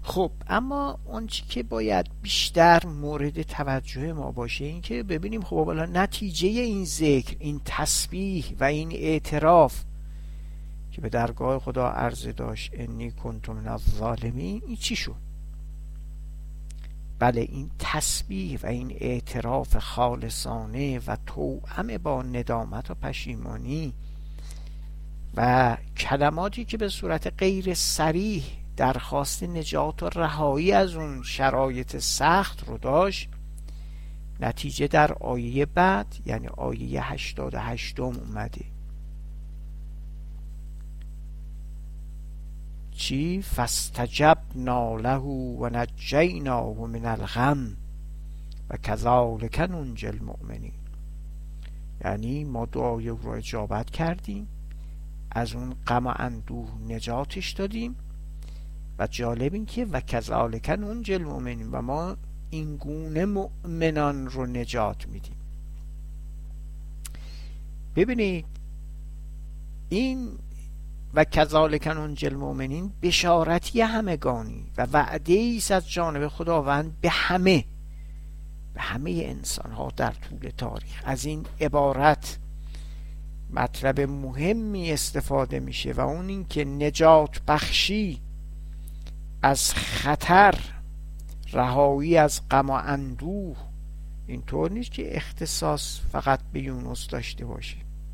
خب اما اون چی که باید بیشتر مورد توجه ما باشه این که ببینیم خب حالا نتیجه این ذکر، این تسبیح و این اعتراف که به درگاه خدا عرضه داشت انی کنت من الظالمین، این چی شد؟ بله این تسبیح و این اعتراف خالصانه و توأم با ندامت و پشیمانی و کلماتی که به صورت غیر صریح درخواست نجات و رهایی از اون شرایط سخت رو داشت، نتیجه در آیه بعد یعنی آیه 88 اومده. چی؟ فاستجبنا له و نجیناه من الغم و کذالک ننجی المؤمنین. یعنی ما دعای او را اجابت کردیم، از اون غم و اندوه نجاتش دادیم و جالب این که و کذالک ننجی المؤمنین، و ما این گونه مؤمنان رو نجات میدیم. ببینید این و کذالک ننجی المؤمنین بشارتی همگانی و وعده ایست از جانب خداوند به همه انسان ها در طول تاریخ. از این عبارت مطلب مهمی استفاده میشه و اون این که نجات بخشی از خطر، رهایی از غم و اندوه، اینطور نیست که اختصاص فقط به یونس داشته باشه.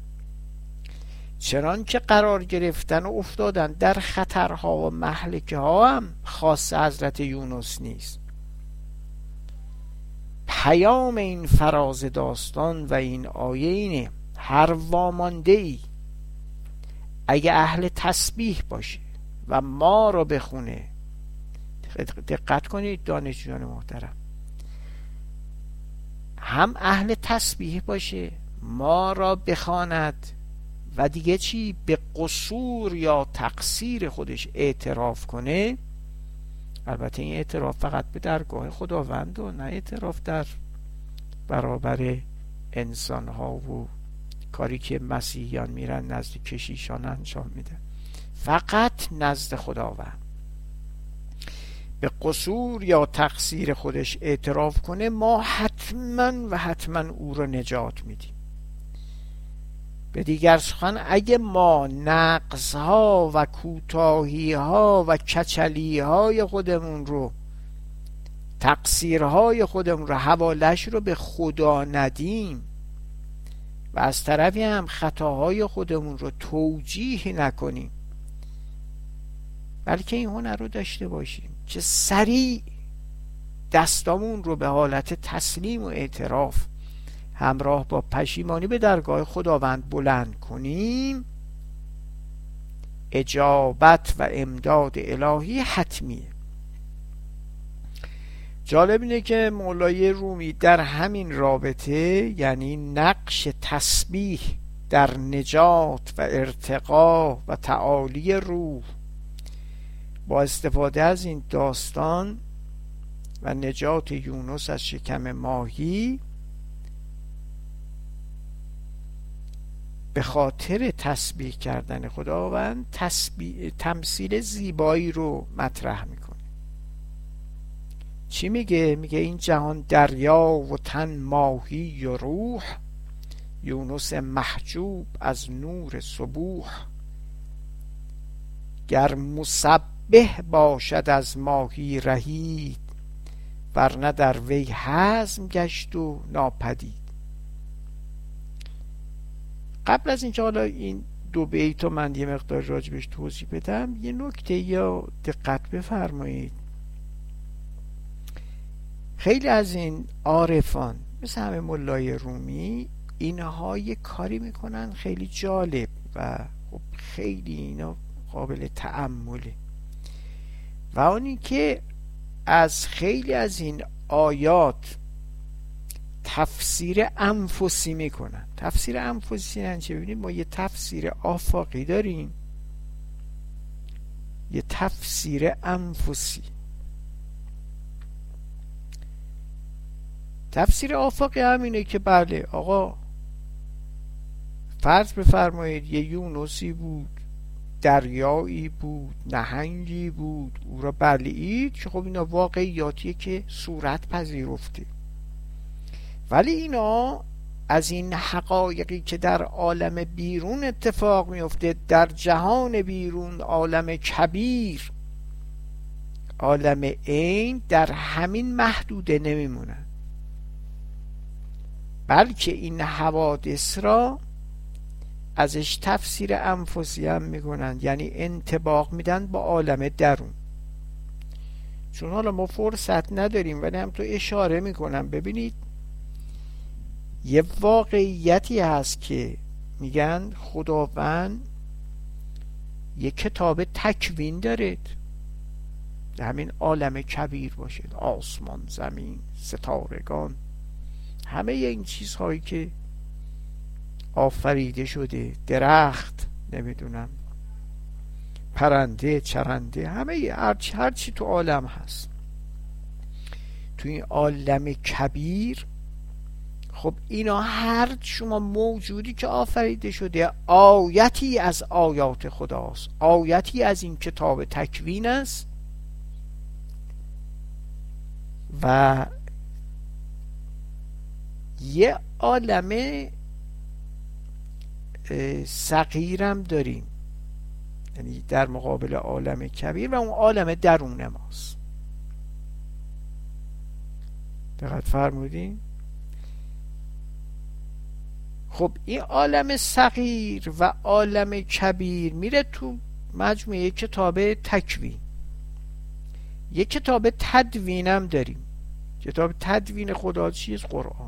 چنان که قرار گرفتن و افتادن در خطرها و مهلکه ها هم خاص حضرت یونس نیست. پیام این فراز داستان و این آیه اینه هر وامانده ای اگه اهل تسبیح باشه و ما رو بخونه، دقت کنید دانشجویان محترم، هم اهل تسبیح باشه، ما را بخواند و دیگه چی؟ به قصور یا تقصیر خودش اعتراف کنه. البته این اعتراف فقط به درگاه خداوند و نه اعتراف در برابر انسان ها و کاری که مسیحیان میرن نزد کشیشان انجام میدن، فقط نزد خداوند به قصور یا تقصیر خودش اعتراف کنه، ما حتما او رو نجات میدیم. به دیگر سخن اگه ما نقص ها و کوتاهی ها و کچلی های خودمون رو، تقصیرهای خودمون رو، حوالش رو به خدا ندیم و از طرفی هم خطاهای خودمون رو توجیه نکنیم، بلکه این هنر رو داشته باشیم که سریع دستامون رو به حالت تسلیم و اعتراف همراه با پشیمانی به درگاه خداوند بلند کنیم، اجابت و امداد الهی حتمیه. جالب اینه که مولای رومی در همین رابطه، یعنی نقش تسبیح در نجات و ارتقا و تعالی روح، با استفاده از این داستان و نجات یونس از شکم ماهی، به خاطر تسبیح کردن خداوند تمثیل زیبایی رو مطرح میکنه. چی میگه؟ میگه این جهان دریا و تن ماهی و روح، یونس محجوب از نور صبوح، گر مسبح باشد از ماهی رهید، ورنه در وی هضم گشت و ناپدید. قبل از اینکه حالا این دو بیتو من یه مقدار راجبش توضیح بدم، یه نکته یا دقت بفرمایید. خیلی از این عارفان مثل همه مولای رومی، اینها یه کاری میکنن خیلی جالب و خب خیلی اینا قابل تأمله، و اونی که از خیلی از این آیات تفسیر انفسی میکنن. تفسیر انفسی یعنی چه؟ ببینید ما یه تفسیر آفاقی داریم، یه تفسیر انفسی. تفسیر آفاقی همینه که بله آقا فرض بفرمایید یه یونسی بود دریایی بود، نهنگی بود، او را بلعید، که خب اینا واقعیاتیه که صورت پذیرفته. ولی اینا از این حقایقی که در عالم بیرون اتفاق میفته، در جهان بیرون، عالم کبیر، عالم عین، در همین محدوده نمیمونن، بلکه این حوادث را ازش تفسیر انفسی هم میکنن، یعنی انطباق میدن با عالم درون. چون حالا ما فرصت نداریم ولی هم تو اشاره میکنم. ببینید یه واقعیتی هست که میگن خداوند یه کتاب تکوین داره، همین عالم کبیر باشه، آسمان، زمین، ستارگان، همه این چیزهایی که آفریده شده، درخت، نمیدونم پرنده، چرنده، همه هر چی تو عالم هست، تو این عالم کبیر. خب اینا هر شما موجودی که آفریده شده آیتی از آیات خداست، آیتی از این کتاب تکوین است. و یه عالم صغیرم داریم، یعنی در مقابل عالم کبیر، و اون عالم درون ماست. دقت فرمودین؟ خب این عالم صغیر و عالم کبیر میره تو مجموعه کتاب تکوین. یک کتاب تدوینم داریم. کتاب تدوین خدا چیست؟ قرآن.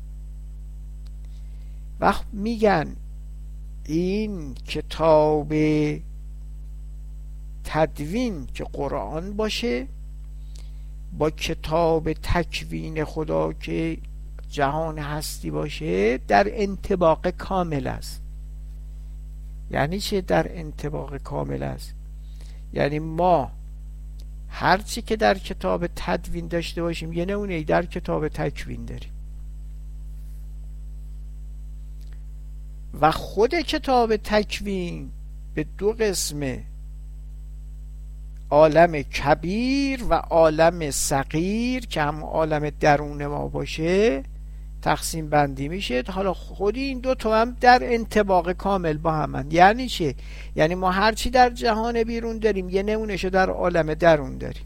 وقت میگن این کتاب تدوین که قرآن باشه با کتاب تکوین خدا که جهان هستی باشه در انطباق کامل است. یعنی چه در انطباق کامل است؟ یعنی ما هرچی که در کتاب تدوین داشته باشیم یه نمونه در کتاب تکوین داریم. و خود کتاب تکوین به دو قسم، عالم کبیر و عالم صغیر که هم عالم درون ما باشه، تقسیم بندی میشه. حالا خود این دو تا هم در انطباق کامل با همن. یعنی چه؟ یعنی ما هرچی در جهان بیرون داریم یه نمونهشو در عالم درون داریم.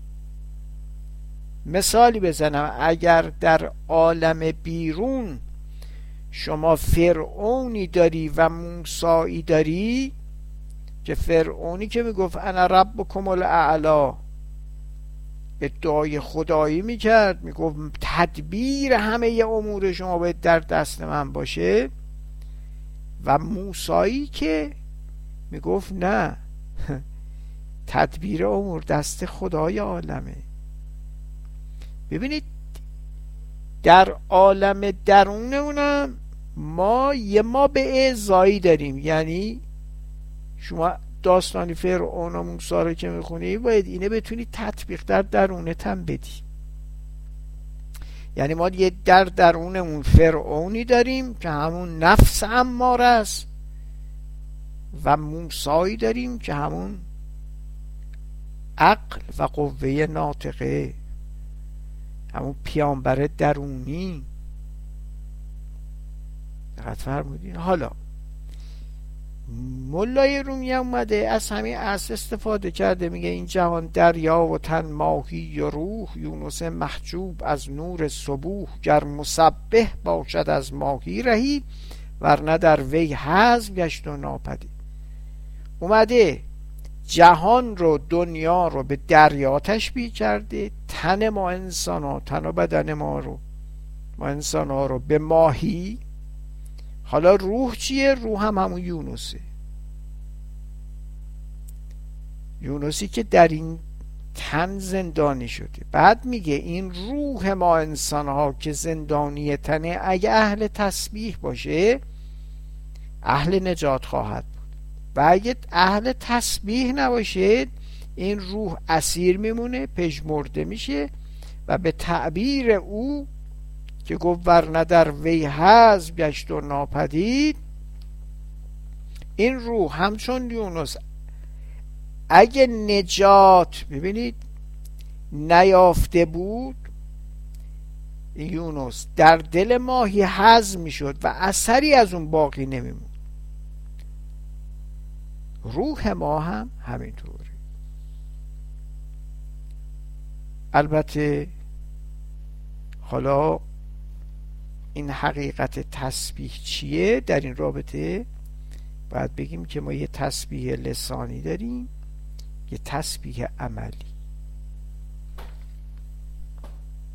مثالی بزنم، اگر در عالم بیرون شما فرعونی داری و موسایی داری، که فرعونی که میگفت انا ربکم الاعلی، ادعای خدایی میکرد، میگفت تدبیر همه امور شما باید در دست من باشه، و موسایی که میگفت نه، تدبیر امور دست خدای عالمه. ببینید در عالم درونمونم ما یه ما به اعضایی داریم. یعنی شما داستانی فرعون و موسی رو که میخونی باید اینه بتونی تطبیق در درونت هم بدی. یعنی ما یه در درونمون فرعونی داریم که همون نفس اماره است، و موسایی داریم که همون عقل و قوه ناطقه، همون پیامبر درونی. دقت فرمودین؟ حالا مولای رومی اومده از همین اصل استفاده کرده، میگه این جهان دریا و تن ماهی و روح، یونس محجوب از نور صبوح، گر مسبح باشد از ماهی رهی، ورنه در وی حذف گشت و ناپدید. اومده جهان رو، دنیا رو به دریا تشبیه کرده، تن ما انسان ها، تن و بدن ما انسان ها رو به ماهی. حالا روح چیه؟ روح هم همون یونسه، یونسی که در این تن زندانی شده. بعد میگه این روح ما انسان ها که زندانی تنه، اگه اهل تسبیح باشه اهل نجات خواهد بود، و اگه اهل تسبیح نباشه این روح اسیر میمونه، پژمرده میشه، و به تعبیر او که گفت ورنه در وی حذف گشت و ناپدید، این روح همچون یونس اگه نجات ببینید نیافته بود، یونس در دل ماهی هضم میشد و اثری از اون باقی نمیموند. روح ما هم همینطوره. البته حالا این حقیقت تسبیح چیه؟ در این رابطه باید بگیم که ما یه تسبیح لسانی داریم، یه تسبیح عملی.